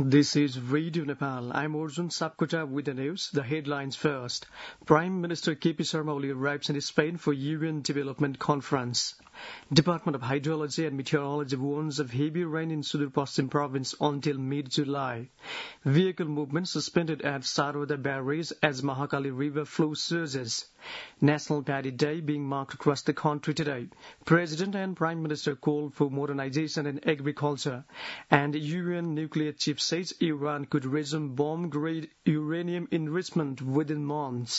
This is Radio Nepal. I'm Arjun Sapkota with the news. The headlines first. Prime Minister KP Sharma Oli arrives in Spain for UN Development Conference. Department of Hydrology and Meteorology warns of heavy rain in Sudur Paschim province until mid-July. Vehicle movement suspended at Saroda barrage as Mahakali River flow surges. National Paddy Day being marked across the country today. President and Prime Minister called for modernization in agriculture. And UN nuclear chief says Iran could resume bomb-grade uranium enrichment within months.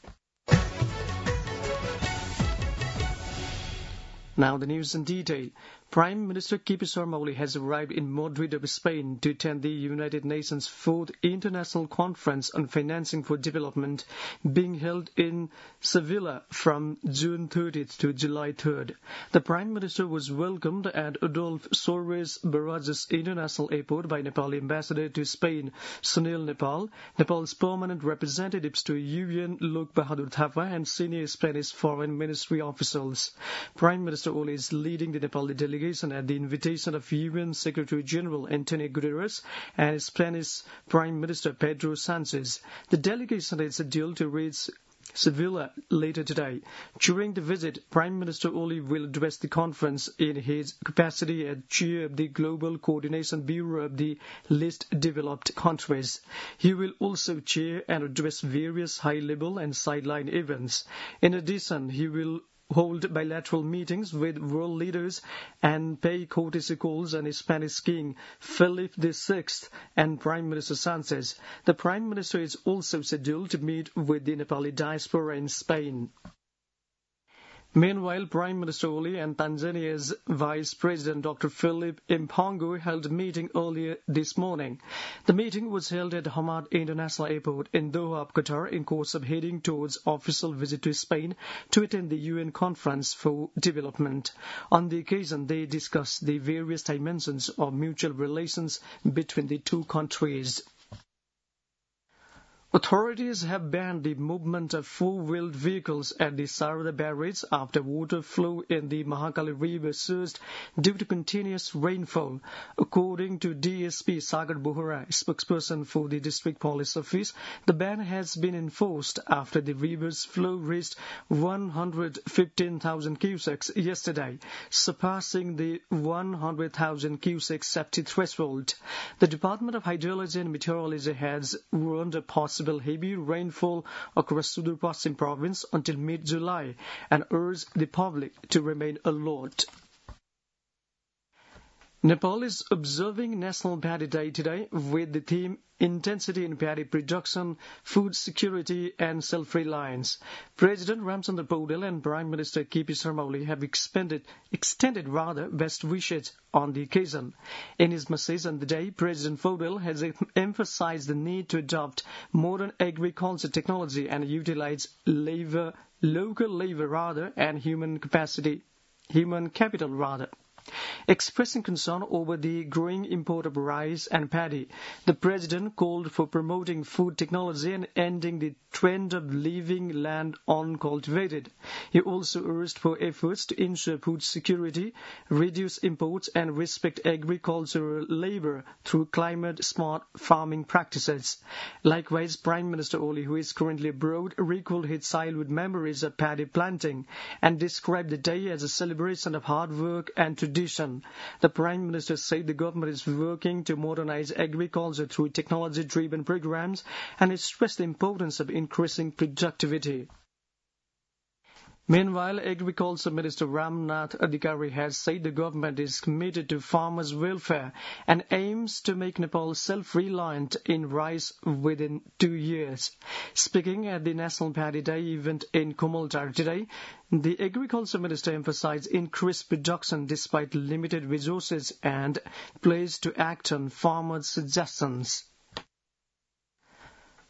Now the news in detail. Prime Minister KP Sharma Oli has arrived in Madrid of Spain to attend the United Nations 4th International Conference on Financing for Development being held in Sevilla from June 30th to July 3rd. The Prime Minister was welcomed at Adolfo Suarez Barajas International Airport by Nepal Ambassador to Spain, Sunil Nepal, Nepal's permanent representatives to UN Lok Bahadur Thapa and senior Spanish Foreign Ministry officials. Prime Minister Oli is leading the Nepali delegation at the invitation of UN Secretary General Antonio Guterres and Spanish Prime Minister Pedro Sanchez. The delegation is scheduled to reach Sevilla later today. During the visit, Prime Minister Oli will address the conference in his capacity as chair of the Global Coordination Bureau of the Least Developed Countries. He will also chair and address various high-level and sideline events. In addition, he will hold bilateral meetings with world leaders and pay courtesy calls on Spanish King Felipe VI and Prime Minister Sanchez. The Prime Minister is also scheduled to meet with the Nepali diaspora in Spain. Meanwhile, Prime Minister Oli and Tanzania's Vice President Dr. Philip Mpango held a meeting earlier this morning. The meeting was held at Hamad International Airport in Doha, Qatar, in course of heading towards official visit to Spain to attend the UN Conference for Development. On the occasion, they discussed the various dimensions of mutual relations between the two countries. Authorities have banned the movement of four-wheeled vehicles at the Saroda barrage after water flow in the Mahakali River surged due to continuous rainfall. According to DSP Sagar Bohra, spokesperson for the District Police Office, the ban has been enforced after the river's flow reached 115,000 cusecs yesterday, surpassing the 100,000 cusecs safety threshold. The Department of Hydrology and Meteorology has warned a possible heavy rainfall across Sudur Paschim province until mid-July and urged the public to remain alert. Nepal is observing National Paddy Day today with the theme Intensity in Paddy Production, Food Security and Self-Reliance. President Ramchandra Paudel and Prime Minister KP Sharma Oli have extended best wishes on the occasion. In his message on the day, President Paudel has emphasized the need to adopt modern agriculture technology and utilize local labor and human capital. Expressing concern over the growing import of rice and paddy, the President called for promoting food technology and ending the trend of leaving land uncultivated. He also urged for efforts to ensure food security, reduce imports and respect agricultural labor through climate-smart farming practices. Likewise, Prime Minister Oli, who is currently abroad, recalled his childhood memories of paddy planting and described the day as a celebration of hard work and tradition. The Prime Minister said the government is working to modernize agriculture through technology-driven programs and stressed the importance of increasing productivity. Meanwhile, Agriculture Minister Ramnath Adhikari has said the government is committed to farmers' welfare and aims to make Nepal self-reliant in rice within 2 years. Speaking at the National Paddy Day event in Komaltar today, the Agriculture Minister emphasized increased production despite limited resources and pledged to act on farmers' suggestions.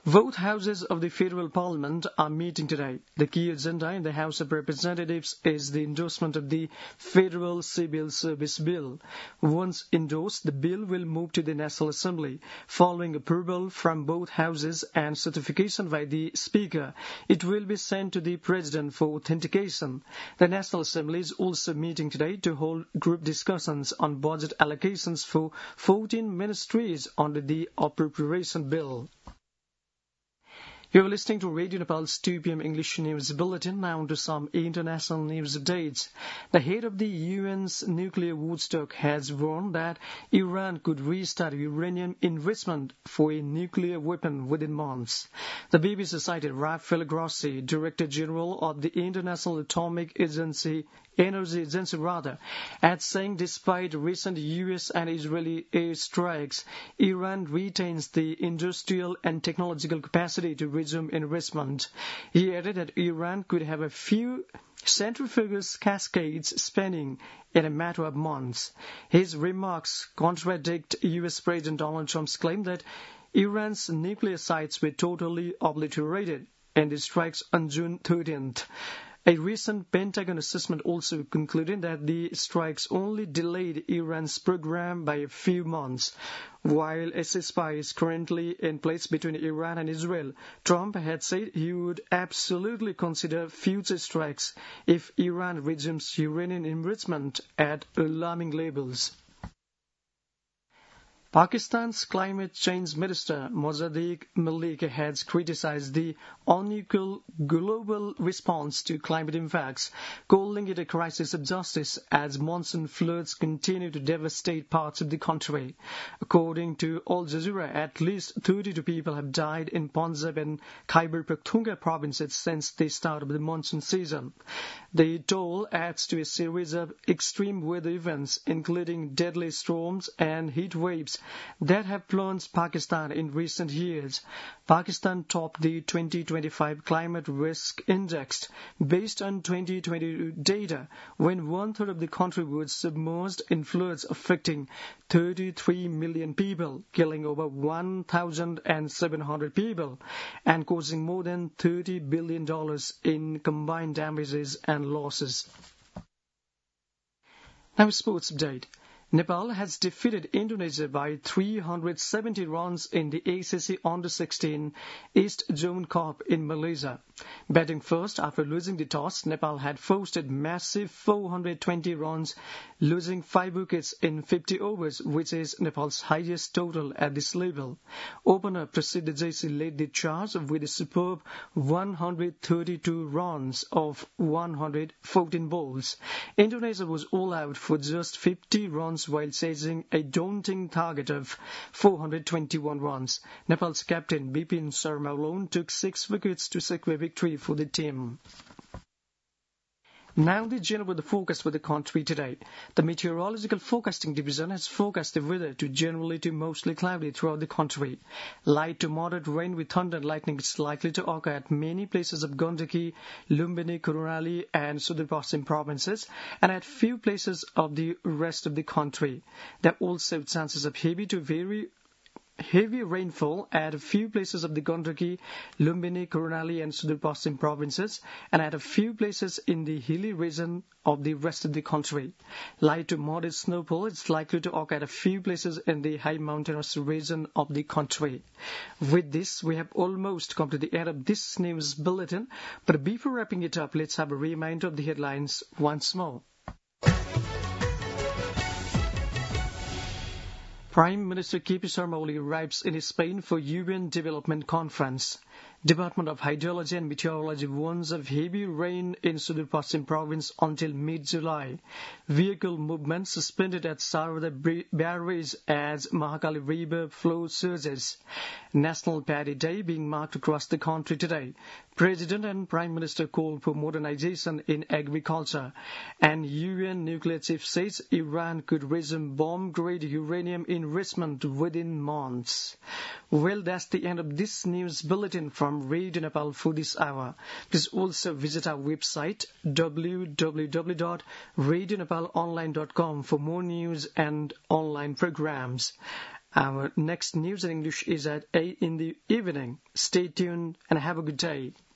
Both houses of the federal parliament are meeting today. The key agenda in the House of Representatives is the endorsement of the Federal Civil Service Bill. Once endorsed, the bill will move to the National Assembly. Following approval from both houses and certification by the Speaker, it will be sent to the President for authentication. The National Assembly is also meeting today to hold group discussions on budget allocations for 14 ministries under the appropriation bill. You are listening to Radio Nepal's 2 p.m. English News Bulletin. Now to some international news updates. The head of the UN's nuclear watchdog has warned that Iran could restart uranium enrichment for a nuclear weapon within months. The BBC cited Rafael Grossi, Director General of the International Atomic Energy Agency, as saying despite recent US and Israeli airstrikes, Iran retains the industrial and technological capacity to resume enrichment. He added that Iran could have a few centrifugal cascades spinning in a matter of months. His remarks contradict US President Donald Trump's claim that Iran's nuclear sites were totally obliterated in the strikes on June 13th. A recent Pentagon assessment also concluded that the strikes only delayed Iran's program by a few months. While a ceasefire is currently in place between Iran and Israel, Trump had said he would absolutely consider future strikes if Iran resumes uranium enrichment at alarming levels. Pakistan's climate change minister Musaddiq Malik has criticized the unequal global response to climate impacts, calling it a crisis of justice as monsoon floods continue to devastate parts of the country. According to Al Jazeera, at least 32 people have died in Punjab and Khyber Pakhtunkhwa provinces since the start of the monsoon season. The toll adds to a series of extreme weather events, including deadly storms and heat waves, that have plunged Pakistan in recent years. Pakistan topped the 2025 Climate Risk Index based on 2022 data, when one-third of the country was submerged in floods affecting 33 million people, killing over 1,700 people, and causing more than $30 billion in combined damages and losses. Now, sports update. Nepal has defeated Indonesia by 370 runs in the ACC Under-16 East Zone Cup in Malaysia. Batting first after losing the toss, Nepal had posted massive 420 runs, losing 5 wickets in 50 overs, which is Nepal's highest total at this level. Opener Prasidh Jaisy led the charge with a superb 132 runs of 114 balls. Indonesia was all out for just 50 runs while chasing a daunting target of 421 runs. Nepal's captain Bipin Sharma alone took 6 wickets to secure victory for the team. Now the general weather forecast for the country today. The Meteorological Forecasting Division has forecast the weather to generally to mostly cloudy throughout the country. Light to moderate rain with thunder and lightning is likely to occur at many places of Gandaki, Lumbini, Kurunali and Sudar Paschim provinces, and at few places of the rest of the country. There are also chances of heavy to very heavy rainfall at a few places of the Gandaki, Lumbini, Kurunali and Sudar Paschim provinces, and at a few places in the hilly region of the rest of the country. Light to moderate snowfall is likely to occur at a few places in the high mountainous region of the country. With this, we have almost come to the end of this news bulletin, but before wrapping it up, let's have a reminder of the headlines once more. Prime Minister K.P. Sharma Oli arrives in Spain for UN Development Conference. Department of Hydrology and Meteorology warns of heavy rain in Sudar Paschim province until mid-July. Vehicle movement suspended at Sarvada Barrage as Mahakali River flow surges. National Paddy Day being marked across the country today. President and Prime Minister call for modernization in agriculture. And UN nuclear chief says Iran could resume bomb-grade uranium enrichment within months. Well, that's the end of this news bulletin from Radio Nepal for this hour. Please also visit our website www.radionepalonline.com for more news and online programs. Our next news in English is at 8 in the evening. Stay tuned and have a good day.